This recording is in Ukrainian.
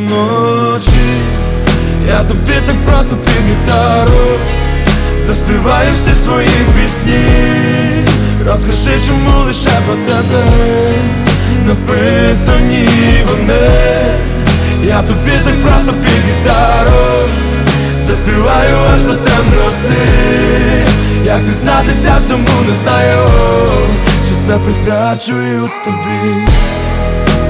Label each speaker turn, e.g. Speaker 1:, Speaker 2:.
Speaker 1: ночі я тобі так просто під гітару заспіваю всі свої пісні. Розкажи, чому лише про тебе написані вони. Я тобі так просто під гітару заспіваю аж до темноти. Як зізнатися всьому не знаю, що все присвячую тобі.